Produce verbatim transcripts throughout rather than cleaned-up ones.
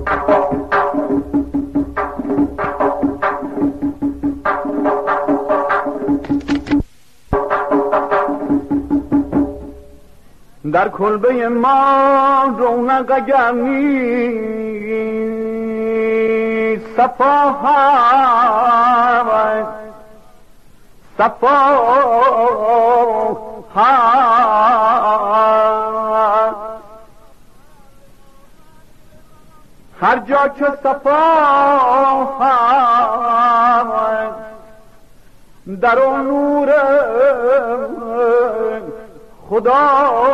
در کلبه ما رونق اگر نیست صفا هست، صفا هست. هر جا که صفا هست در اون نور خدا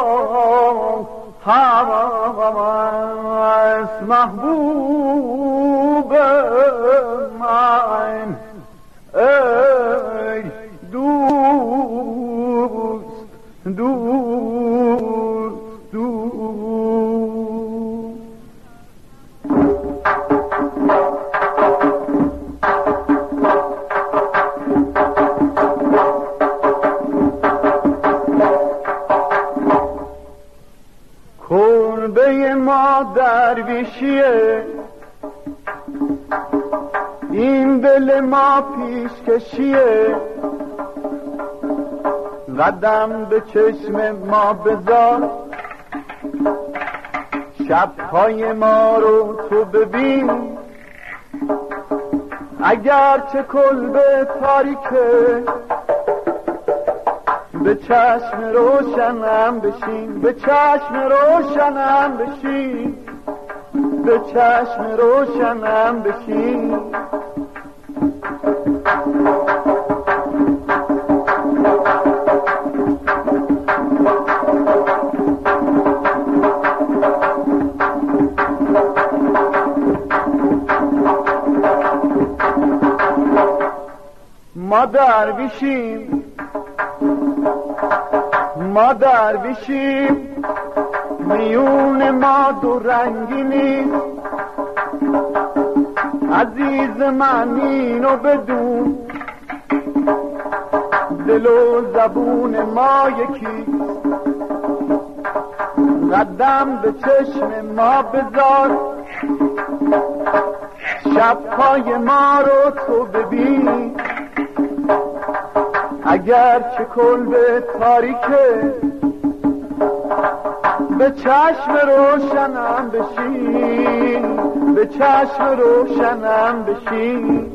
هست. محبوب من ای دوست دوست دوست. کلبه ما درویشیه، این دل ما پیشکشیه. قدم به چشم ما بذار، شبهای ما رو تو ببین. اگر چه کلبه تاریکه به چشم روشنم بشین، به چشم روشنم بشین، به چشم روشنم بشین. ما درویشیم، ما درویشیم، میون ما دو رنگی نیست. عزیز من اینو بدون، دل و زبون ما یکی. قدم به چشم ما بذار، شبهای ما رو تو ببین. اگر چه کلبه تاریکه به چشم روشنم بشین، به چشم روشنم بشین.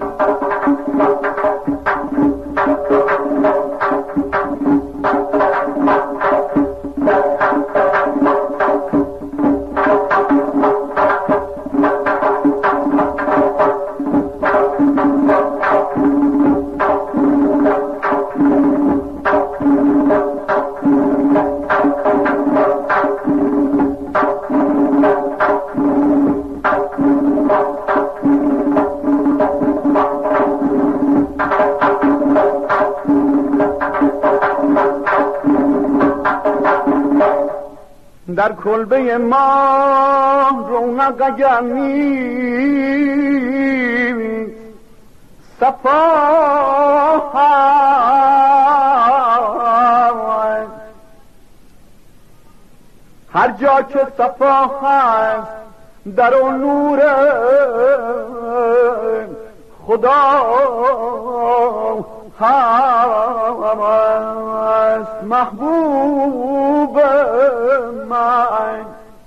در کلبه ما رونق اگر نیست صفا هست. هر جا که صفا هست در اون نور خدا هست. محبوب من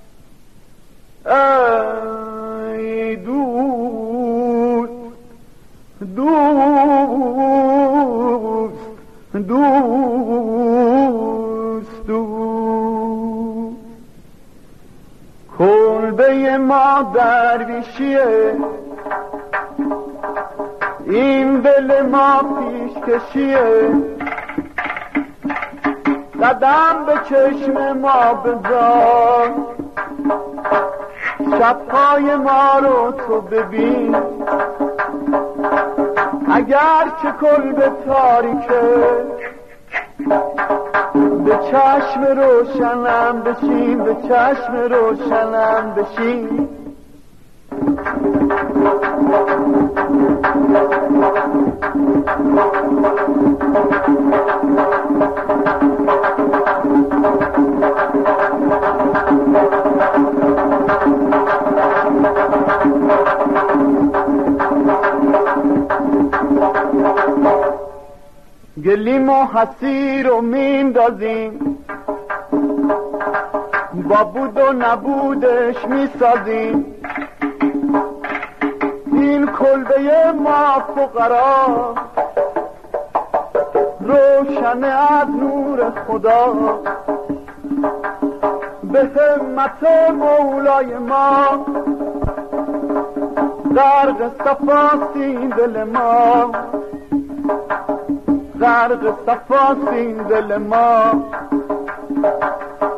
ای دوست دوست دوست دوست. کلبه ما درویشیه، این دل ما پیشکشیه. قدم به چشم ما بذار، شبهای ما رو تو ببین. اگر چه کلبه تاریکه به چشم روشنم بشین، به چشم روشنم بشین. گلیم و حسیر رو میندازیم، با بود و نبودش میسازیم. این کلبه ما فقرا روشن از نور خدا، به همت مولای ما غرق صفاست دل ما، غرق صفاست دل ما.